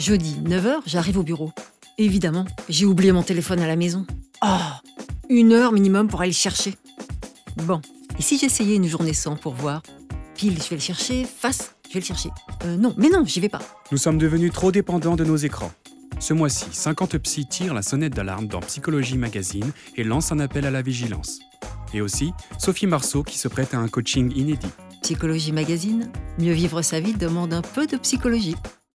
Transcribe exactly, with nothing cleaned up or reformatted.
Jeudi, neuf heures, j'arrive au bureau. Évidemment, j'ai oublié mon téléphone à la maison. Oh, une heure minimum pour aller le chercher. Bon, et si j'essayais une journée sans pour voir? Pile, je vais le chercher, face, je vais le chercher. Euh, non, mais non, j'y vais pas. Nous sommes devenus trop dépendants de nos écrans. Ce mois-ci, cinquante psys tirent la sonnette d'alarme dans Psychologie Magazine et lancent un appel à la vigilance. Et aussi, Sophie Marceau qui se prête à un coaching inédit. Psychologie Magazine, mieux vivre sa vie demande un peu de psychologie.